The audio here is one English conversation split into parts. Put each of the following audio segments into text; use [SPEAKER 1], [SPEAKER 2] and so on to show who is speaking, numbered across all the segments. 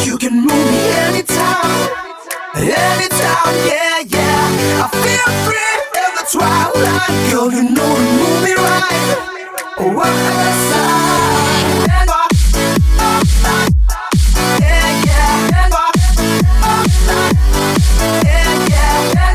[SPEAKER 1] You can move me anytime, anytime, yeah, yeah. I feel free in the twilight. Girl, you know to move me right. Oh, what a sign. Yeah, yeah. Yeah, yeah.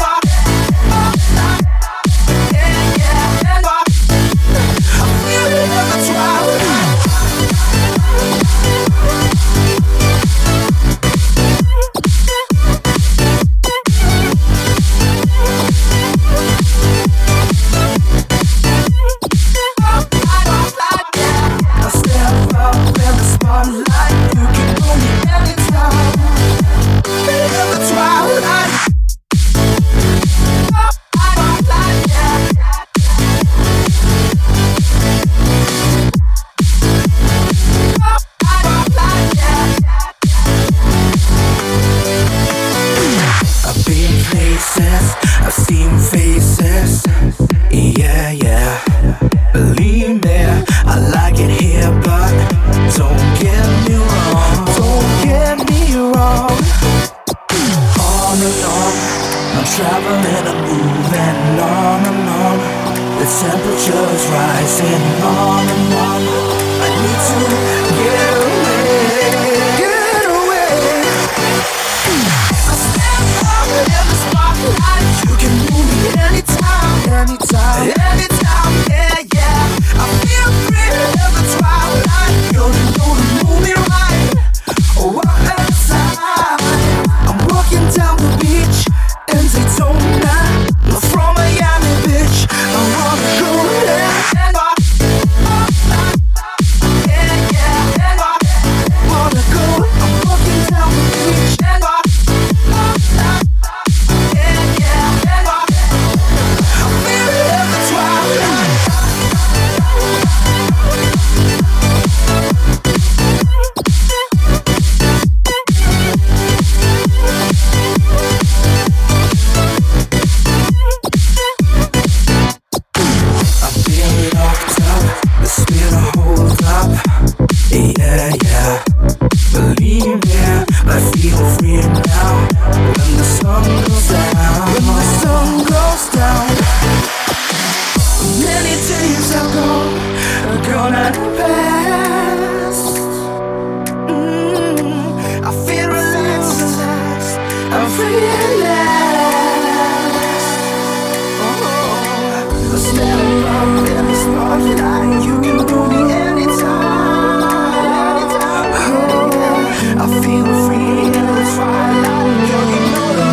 [SPEAKER 1] I've seen faces, yeah, yeah. Believe me, I like it here, but don't get me wrong, don't get me wrong. On and on, I'm traveling, I'm moving on and on. The temperature's rising on and on. I need to get away, get away. I stand up in the spotlight. You can move me anytime, anytime, anytime, yeah, yeah. I feel free in the twilight. You're the one to move me right. Oh, what a sign. I'm walking down the beach in Daytona. I'm from Miami, bitch. I wanna go there. Yeah, yeah. Wanna go. I'm walking down the beach. Yeah, yeah, believe me, I feel free now. When the sun goes down, when the sun goes down. Many days are gone and past. I feel relaxed, I'm free at last. Oh, stand up in the spotlight. You can do me anytime. I feel free in the twilight. Girl, you know the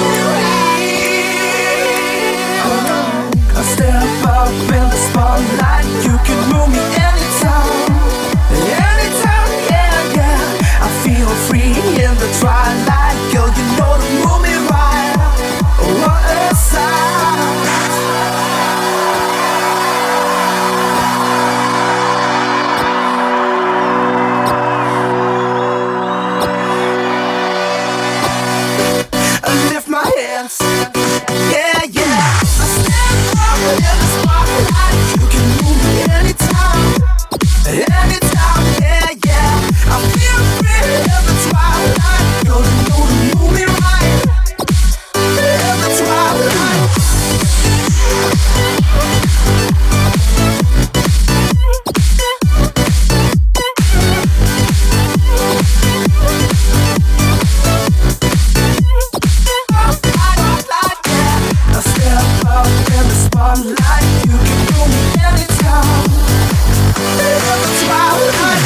[SPEAKER 1] moonlight. I step up in the spotlight. You can move me anytime, anytime, yeah, yeah. I feel free in the twilight. Girl, you know to move me right. What a sign. Yeah, yeah. I stand up in the spotlight. You can move me anytime, anytime, yeah, yeah. I feel free in the twilight. You're the one to move me right. In the twilight. Spotlight, you can move me anytime. In the twilight.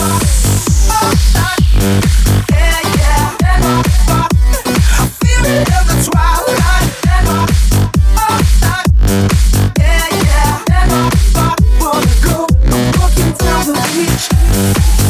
[SPEAKER 1] Yeah, yeah. I feel it in the twilight. Yeah, yeah. Wanna go, I'm walking down the beach.